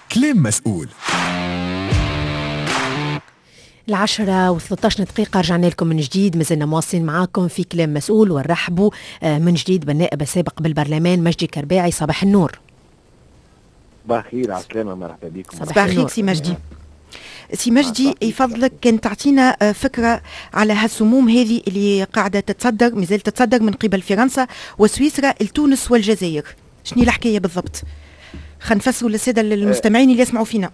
كلام مسؤول. 10:13 دقيقة رجعنا لكم من جديد، مازلنا مواصلين معاكم في كلام مسؤول، ونرحبوا من جديد بالنائب السابق بالبرلمان مجدي كرباعي. صباح النور. صباح الخير، على السلامة، مرحبا بكم. صباح الخير سي مجدي. سي مجدي يفضلك كان تعطينا فكرة على هالسموم هذه اللي قاعدة تتصدر، مازالت تتصدر من قبل فرنسا وسويسرا لتونس والجزائر. شنو الحكاية بالضبط؟ خلينا نفسروا للسادة المستمعين اللي يسمعوا فينا.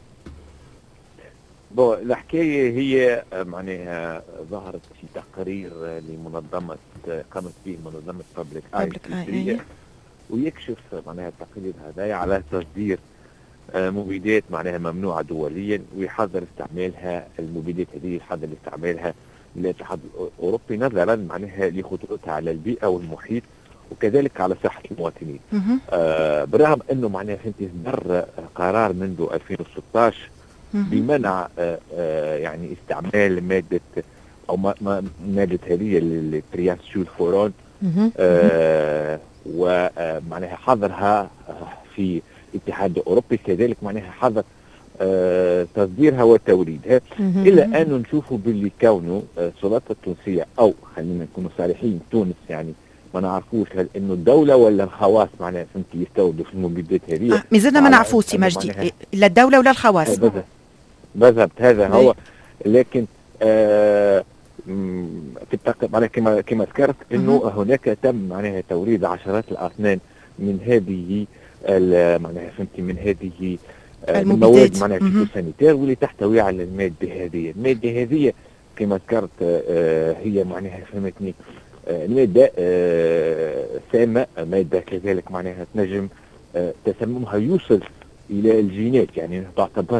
الحكاية هي معناها ظهرت في تقرير لمنظمة قامت به منظمة بابليك آي ويكشف معناها التقرير هذا على تصدير مبيدات معناها ممنوعة دوليا، ويحذر استعمالها المبيدات هذه، يحذر استعمالها للاتحاد الأوروبي نظرا معناها لخطورتها على البيئة والمحيط وكذلك على صحة المواطنين. بالرغم أنه معناها صدر قرار منذ 2016 بمنع يعني استعمال مادة أو مادة هذه الترياسيولفورون ومعناها حظرها في الاتحاد الأوروبي، كذلك معناها حظر تصديرها وتوريدها، إلا أنه نشوفوا باللي كونه السلطات التونسية أو خلينا نكونوا صريحين تونس يعني ما نعرفوش هل انه الدوله ولا الخواص معناها فهمتي يستوردوا في المبيدات هذه. مازلنا ما نعرفوش سي مجدي، لا الدوله ولا الخواص. بالضبط هذا هو. لكن في معناها كما ذكرت انه هناك تم معناها توريد عشرات الاطنان من هذه معناها فهمتي من هذه المواد معناها فيتوسانيتير واللي تحتوي على الماده هذه. الماده هذه كما ذكرت هي معناها فهمتني المادة سامة، مادة كذلك معناها تنجم تسممها يوصل إلى الجينات، يعني تعتبر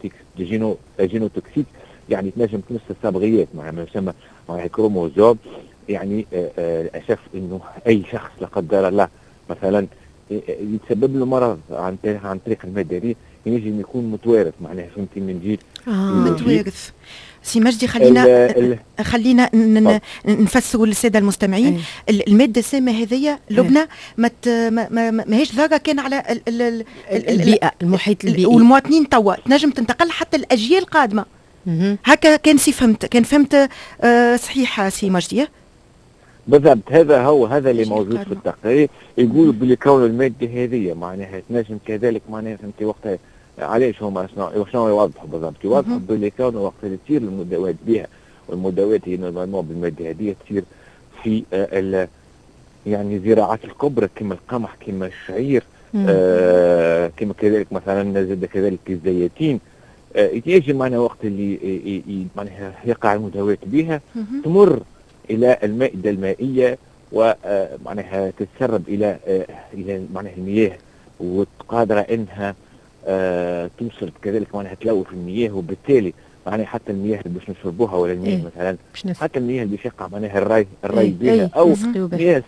جينوتوكسيك، يعني تنجم تمس الصبغيات مع ما يسمى مع كروموزوم. يعني الأسف إنه أي شخص لا قدر الله مثلا يتسبب له مرض عن طريق المادة دي ينجم يكون متوارث معناها فهمتي من جيل متوارث. سي مجدي خلينا نفسروا للساده المستمعين. الماده السامه هذه لبنى ماهيش ضاره كان على البيئه المحيط البيئي والمواطنين توا تنجم تنتقل حتى الاجيال القادمه. هكا كان فهمت صحيحه سي مجدي؟ بالضبط هذا اللي موجود في التقرير. يقولوا بلي كون الماده هذه معناها تنجم كذلك معناها فهمتي وقتها علاش هما شنو يوضحوا بالضبط؟ يوضحوا بلي كونه وقت اللي تصير المداوات بها، والمداوات هي نورمالمون بالماده هذه تصير في يعني زراعات الكبرى كما القمح كما الشعير كما كذلك مثلا زاد كذلك الزيتين. يجي معناها وقت اللي معناها يقع المداوات بها تمر الى المائده المائيه ومعناها تتسرب الى معناها المياه، وقادره انها توصل كذلك معناها تلوث المياه، وبالتالي معناها حتى المياه اللي باش نشربوها ولا المياه مثلا حتى المياه اللي يشقع معناها الري بها او مياه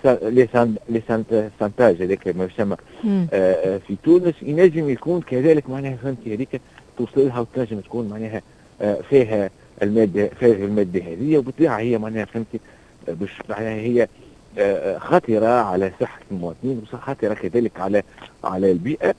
لسانتاج هذاك ما يسمى في تونس ينجم يكون كذلك معناها فهمتي هذيك توصل لها وتنجم تكون معناها فيها الماده هذه، وبالطبيعه هي معناها فهمتي باش معناها هي خطره على صحه المواطنين وخطره كذلك على البيئه.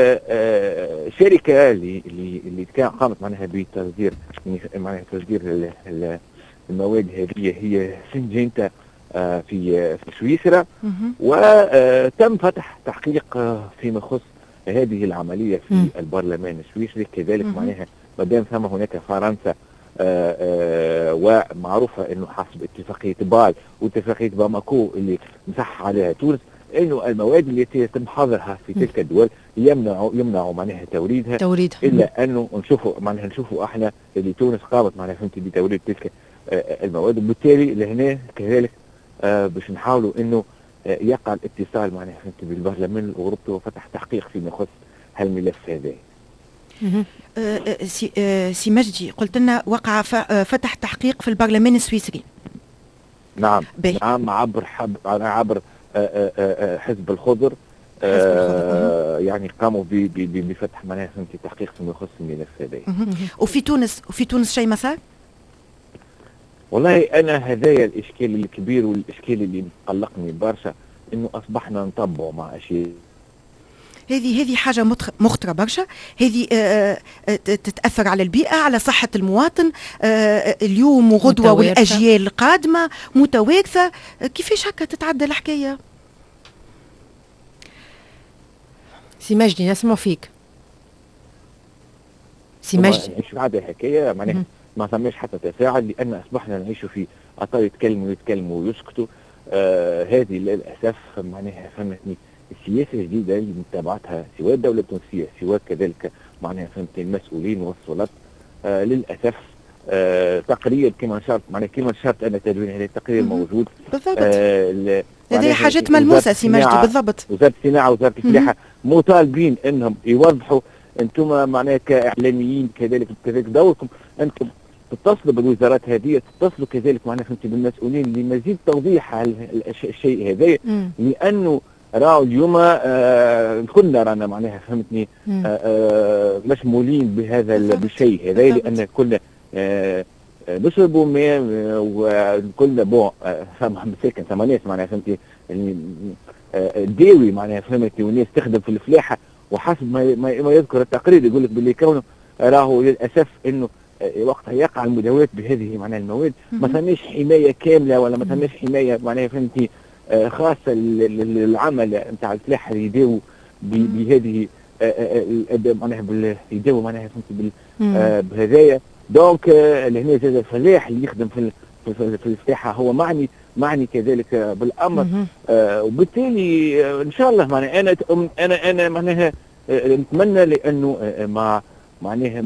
شركه اللي قامت معناها بتصدير معناها تصدير المواد هذه هي سنجنتا في سويسرا، وتم فتح تحقيق فيما يخص هذه العمليه في البرلمان السويسري. كذلك معناها ما دام ثم هناك فرنسا ومعروفه انه حسب اتفاقيه بال واتفاقيه باماكو اللي مسح عليها تونس انه المواد التي يتم حظرها في تلك الدول يمنعوا معناها توريدها. الا انه نشوفوا احنا اللي تونس قامت معناها فهمتي بتوريد تلك المواد، وبالتالي لهنا كذلك باش نحاولوا انه يقع الاتصال معناها فهمتي بالبرلمان الاوروبي وفتح تحقيق فيما يخص هالملف هذا. سي مجدي قلت لنا وقع فتح تحقيق في البرلمان السويسري. نعم عبر حزب الخضر يعني قاموا بفتح معناها فهمتي تحقيق فيما يخص الملف هذا. وفي تونس شيء ما صار؟ والله انا هذايا الاشكال الكبير والاشكال اللي مقلقني برشا انه اصبحنا نطبعوا مع اشياء هذه حاجة مخطرة برشا. هذه تتأثر على البيئة، على صحة المواطن اليوم وغدوة والأجيال القادمة متوارثة. كيفاش هكا تتعدى الحكاية؟ سي مجدي نسمع فيك. سي مجدي مش عادة الحكاية معناها ما ثماش حتى تفاعل، لأن أصبحنا نعيش في أطار يتكلموا ويسكتوا. هذه للأسف معناها فهمتني السياسة الجديدة اللي متابعتها سواء الدولة التونسية سواء كذلك معناها فهمتني المسؤولين والسلطات. للأسف تقرير كما شرط معناها كما شرط أن تدوين هذا التقرير موجود بالضبط. هذه حاجات ملموسة سي مجدي. بالضبط. وزارة الصناعة وزارة الفلاحة مطالبين أنهم يوضحوا. أنتم معناها كإعلاميين كذلك دوركم أنتم تتصلوا بالوزارات هذه، تتصلوا كذلك معناها فهمتي بالمسؤولين لمزيد توضيح الشيء هذا، لأنه راهو اليوم كلنا رانا معناها فهمتني مشمولين بهذا بالشيء هذا، لأن كلنا نشربوا ماء وكلنا بون فما مساكن ثم ناس معناها فهمتي الداوي معناها فهمتي والناس تخدم في الفلاحة. وحسب ما يذكر التقرير يقول لك باللي كونه راهو للأسف إنه وقتها يقع المداوات بهذه معناها المواد ما ثماش حماية كاملة ولا ما ثماش حماية معناها فهمتي خاصة للعمل نتاع الفلاحة اللي يداووا بهذه معناها يداووا معناها فهمتي بهذايا. دونك لهنا زاد الفلاح اللي يخدم في الفلاحة هو معني كذلك بالامر. وبالتالي ان شاء الله معناها انا معناها نتمنى لانه معناها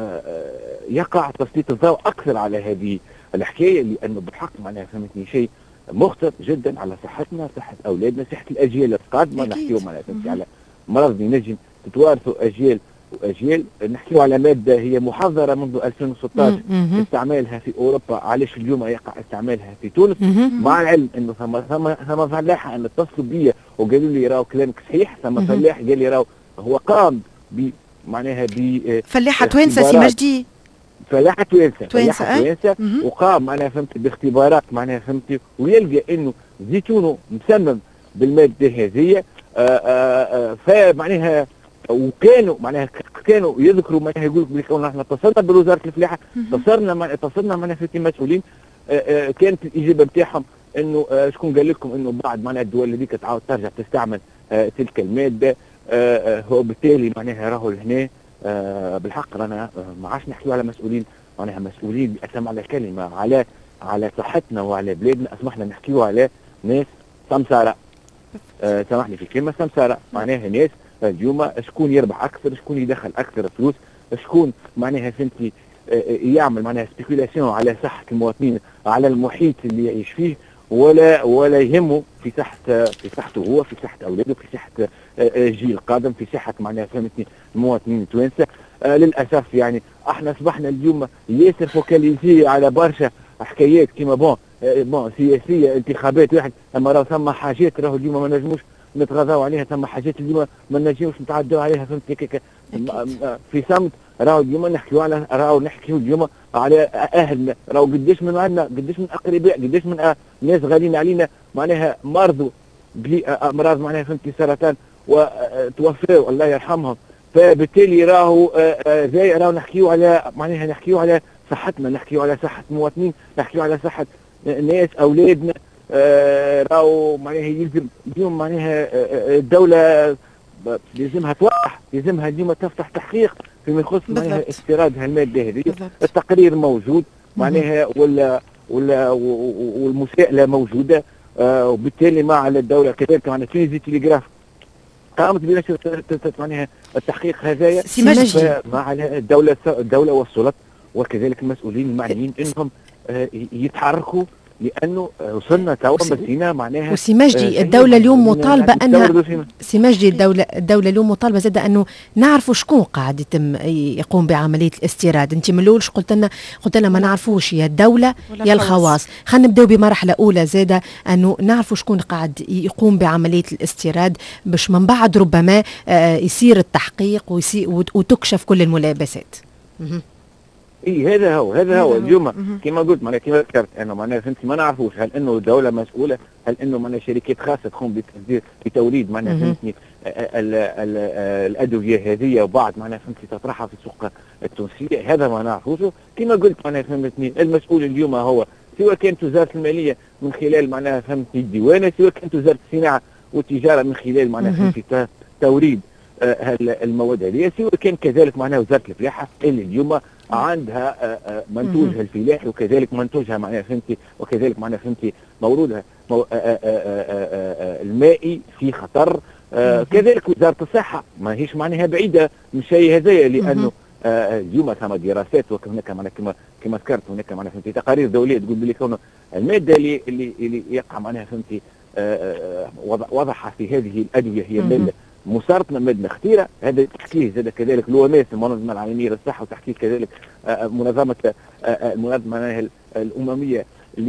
يقع تسليط الضوء اكثر على هذه الحكايه، لانه بالحق معناها فهمتني شيء مخطر جدا على صحتنا، صحه اولادنا، صحه الاجيال القادمه. نحكيو معناها فهمتي على مرض ينجم تتوارثوا اجيال واجيال. نحكيو على ماده هي محظره منذ 2016 استعمالها في اوروبا، علاش اليوم يقع استعمالها في تونس؟ مع العلم انه ثم فلاحه ان اتصلوا بيا وقالوا لي راهو كلامك صحيح. ثم فلاح قال لي راهو هو قام معناها فلاحة توانسة سي مجدي، فلاحة توانسة وقام معناها فهمت باختبارات معناها فهمتي ويلقى انه زيتونه مسمم بالمادة هذه. فمعناها وكانوا معناها كانوا يذكروا معناها يقول لك بلي احنا اتصلنا بوزارة الفلاحة، اتصلنا معناها فهمتي مسؤولين. كانت الإجابة بتاعهم انه شكون قال لكم انه بعد معناها الدول هذيك تعاود ترجع تستعمل تلك المادة. هو بالتالي معناها راهو هنا بالحق رانا ما عادش نحكيو على مسؤولين معناها مسؤولين بأتم على كلمة على صحتنا وعلى بلادنا، اصبحنا نحكيو على ناس سمسارة. سامحني في كلمة سمسارة، معناها ناس اليوم شكون يربح أكثر، شكون يدخل أكثر فلوس، شكون معناها فهمتي يعمل معناها سبيكولاسيون على صحة المواطنين، على المحيط اللي يعيش فيه، ولا يهمه في صحته هو، في صحة أولاده، في صحة الجيل القادم، في صحة معناها فهمتني المواطنين التوانسة. للأسف يعني احنا اصبحنا اليوم ياسر فوكاليزي على برشا حكايات كيما بون سياسية انتخابات واحد، اما راهو ثم حاجات راهو اليوم ما نجموش نتغاضاو عليها، ثم حاجات اليوم ما نجموش نتعداو عليها فهمت في صمت. راهو اليوم نحكيو اليوم على اهلنا، راهو قداش من عندنا، قداش من اقرباء، قداش من ناس غاليين علينا معناها مرضوا بامراض معناها فهمتي سرطان وتوفاو الله يرحمهم. فبالتالي راهو نحكيو على معناها نحكيو على صحتنا، نحكيو على صحة المواطنين، نحكيو على صحة ناس اولادنا. راهو معناها يلزم اليوم معناها الدولة لازمها توضح، لازمها اليوم تفتح تحقيق فيما يخص معناها استيراد هالمادة هذه. التقرير موجود معناها والمساءلة موجودة، وبالتالي ما على الدولة كذلك معناها تونسي تليغراف قامت بنشر معناها التحقيق هذايا مع على الدولة والسلطات وكذلك المسؤولين المعنيين انهم يتحركوا، لانه وصلنا توا مسينا معناها. وسي مجدي الدولة اليوم مطالبة انها سي مجدي الدولة اليوم مطالبة زاد انه نعرفوا شكون قاعد يتم يقوم بعملية الاستيراد. انت من الاول قلت لنا ما نعرفوش يا الدولة يا الخواص. خلينا نبداو بمرحلة اولى زاد انه نعرفوا شكون قاعد يقوم بعملية الاستيراد، باش من بعد ربما يصير التحقيق وتكشف كل الملابسات. اي هذا هو اليوم كما قلت معناها كما ذكرت انه معناها فهمتي ما نعرفوش هل انه الدوله مسؤوله، هل انه معناها شركات خاصه تقوم بتصدير بتوريد معناها فهمتني الادويه هذه وبعد معناها فهمتي تطرحها في السوق التونسيه، هذا ما نعرفوش. كما قلت معناها فهمتني المسؤول اليوم هو سواء كانت وزاره الماليه من خلال معناها فهمتني الديوانه، سواء كانت وزاره الصناعه والتجاره من خلال معناها فهمتي توريد المواد هذه، سواء كان كذلك معناها وزاره الفلاحه اللي اليوم عندها منتوجها الفلاحي وكذلك منتوجها معناها فهمتي وكذلك معناها فهمتي موردها المائي في خطر. كذلك وزاره الصحه ما هيش معناها بعيده من شيء هذايا، لانه اليوم ثم دراسات وهناك معناها كما ذكرت هناك معناها فهمتي تقارير دوليه تقول بلي كونه الماده اللي يقع معناها فهمتي وضعها في هذه الادويه هي ماده مسرطنه، ماده خطيره. هذا تحكيه زاد كذلك الوماس المنظمه العالميه للصحه، وتحكيه كذلك المنظمه الامميه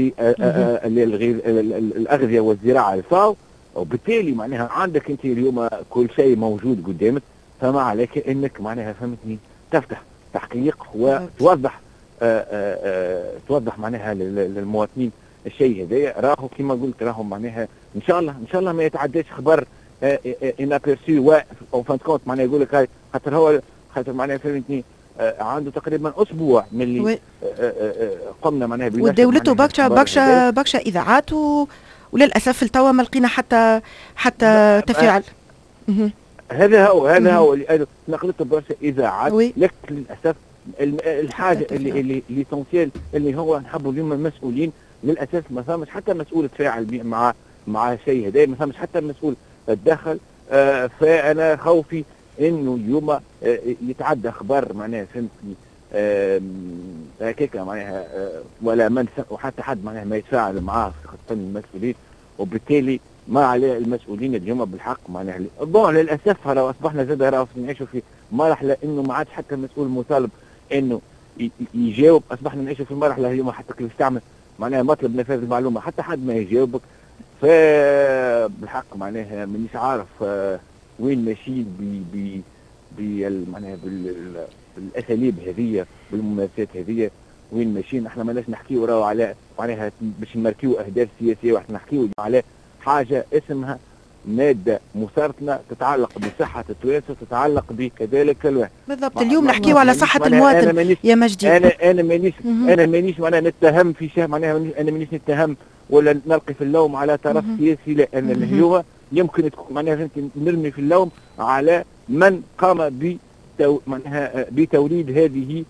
للاغذيه والزراعه الفاو. وبالتالي معناها عندك انت اليوم كل شيء موجود قدامك، فما عليك انك معناها فهمتني تفتح تحقيق وتوضح توضح معناها للمواطنين الشيء هذايا. راهو كما قلت راهو معناها ان شاء الله ما يتعداش خبر ان ابيرسي او فان كونت معناها يقول لك هاي خاطر معناها فهمتني عنده تقريبا اسبوع من اللي قمنا معناها ودولته برشا اذاعات وللاسف التوا ما لقينا حتى تفاعل. هذا هو اللي نقلته برشا اذاعات، لكن للاسف الحاجه اللي ليسونسيال اللي هو نحبوا اليوم المسؤولين للاسف ما فهمش حتى مسؤول تفاعل مع شيء هذا، ما فهمش حتى مسؤول تدخل. فانا خوفي انه اليوم يتعدى خبر معناها فهمتني هكاك معناها ولا من وحتى حد معناها ما يتفاعل معاه خاصه المسؤولين، وبالتالي ما عليه المسؤولين اليوم بالحق معناها للاسف راه اصبحنا زاد نعيشوا في مرحله انه ما عادش حتى المسؤول مطالب انه يجاوب. اصبحنا نعيشوا في مرحله اليوم حتى كي يستعمل معناها مطلب نفاذ المعلومه حتى حد ما يجاوبك. فبالحق معناها مانيش عارف وين ماشيين معناها بالاساليب هذه بالممارسات هذه وين ماشيين. احنا ماناش نحكيو راهو على معناها باش نماركيو اهداف سياسيه، واحنا نحكيو على حاجه اسمها ماده مسرطنه تتعلق بصحه التوانسه وتتعلق بكذلك الواحد. بالضبط اليوم نحكيو على صحه المواطن يا مجدي. انا مانيش معناها نتهم في شيء، معناها انا مانيش نتهم ولا نلقي في اللوم على طرف سياسي، لان اليوم يمكن تكون معناها نرمي في اللوم على من قام بتوريد هذه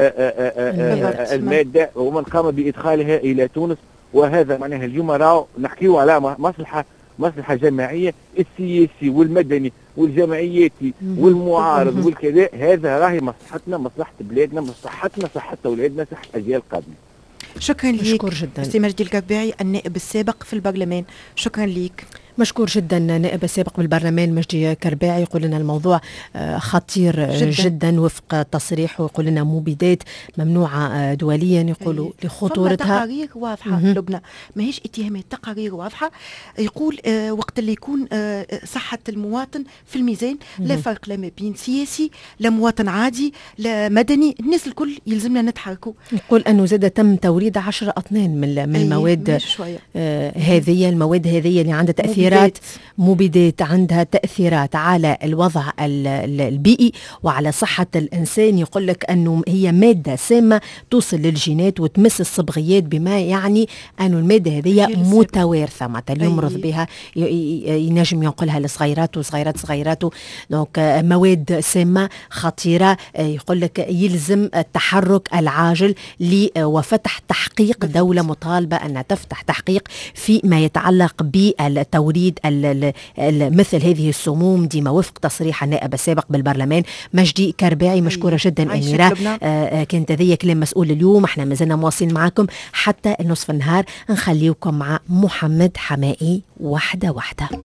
الماده ومن قام بادخالها الى تونس. وهذا معناها اليوم راهو نحكيو على مصلحه جماعيه، السياسي والمدني والجمعياتي والمعارض والكذا. هذا راهي مصلحتنا، مصلحه بلادنا، مصلحتنا، صحه اولادنا، صحه الاجيال القادمه. شكرا لك مشكور جدا سي مجدي الكرباعي النائب السابق في البرلمان، شكرا لك. مشكور جدا نائب السابق بالبرلمان مجدي كرباعي. يقول لنا الموضوع خطير جدا وفق تصريح، ويقول لنا مبيدات ممنوعة دوليا يقولوا لخطورتها. تقارير واضحة لبنى، ماهيش اتهامات، تقارير واضحة. يقول وقت اللي يكون صحة المواطن في الميزان لا فرق لا ما بين سياسي لا مواطن عادي لا مدني، الناس الكل يلزمنا نتحركوا. يقول أنه زاد تم توريد 10 أطنان من المواد هذه، المواد هذه اللي عندها تأثير مبيدات عندها تأثيرات على الوضع البيئي وعلى صحة الإنسان. يقول لك أنه هي مادة سامة توصل للجينات وتمس الصبغيات، بما يعني أن المادة هذه متوارثة معناتها اللي يمرض بها ينجم ينقلها لصغيراته وصغيراته. دونك مواد سامة خطيرة. يقول لك يلزم التحرك العاجل وفتح تحقيق. دولة مطالبة أن تفتح تحقيق فيما يتعلق بالتوريد مثل هذه السموم ديما وفق تصريح النائب السابق بالبرلمان مجدي كرباعي. مشكورة جدا أميرة. كانت هذه كلام مسؤول اليوم. احنا مازلنا مواصلين معكم حتى النصف النهار، نخليكم مع محمد حمائي واحدة واحدة.